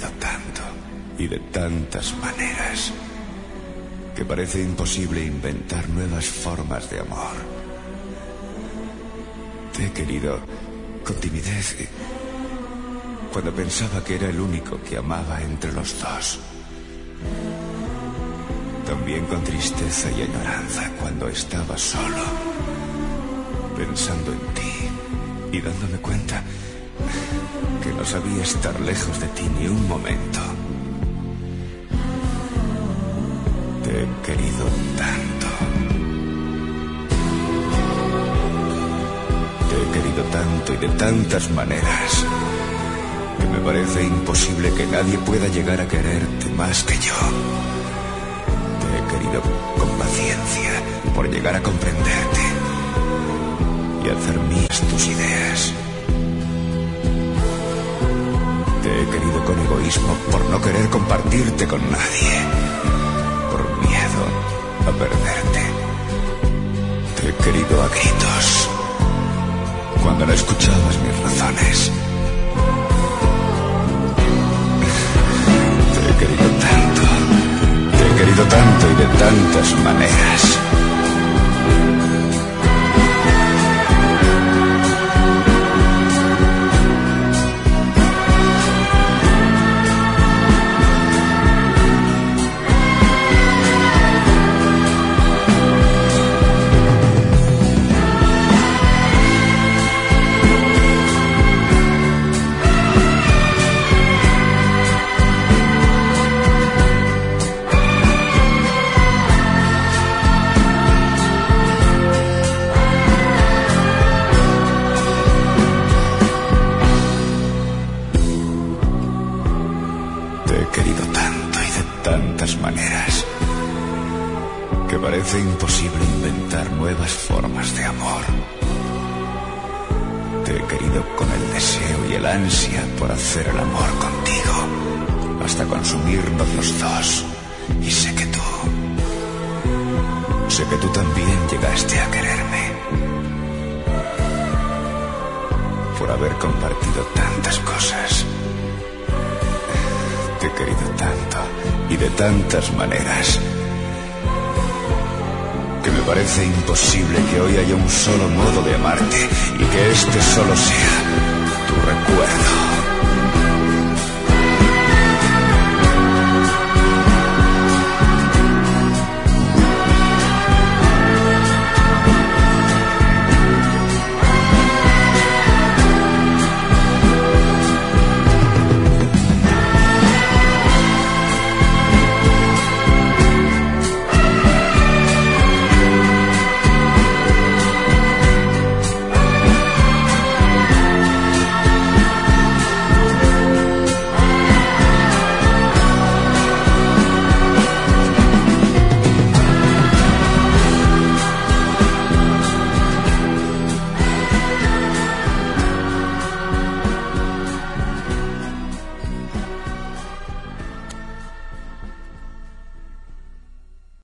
querido tanto y de tantas maneras que parece imposible inventar nuevas formas de amor. Te he querido con timidez cuando pensaba que era el único que amaba entre los dos. También con tristeza y añoranza cuando estaba solo, pensando en ti y dándome cuenta que no sabía estar lejos de ti ni un momento. Te he querido tanto. Te he querido tanto y de tantas maneras que me parece imposible que nadie pueda llegar a quererte más que yo. Te he querido con paciencia por llegar a comprenderte y hacer mías tus ideas. Te he querido con egoísmo por no querer compartirte con nadie, por miedo a perderte. Te he querido a gritos cuando no escuchabas mis razones. Te he querido tanto y de tantas maneras. Maneras que parece imposible inventar nuevas formas de amor. Te he querido con el deseo y el ansia por hacer el amor contigo hasta consumirnos los dos. Y sé que tú también llegaste a quererme por haber compartido tantas cosas. Te he querido tanto y de tantas maneras que me parece imposible que hoy haya un solo modo de amarte y que este solo sea tu recuerdo.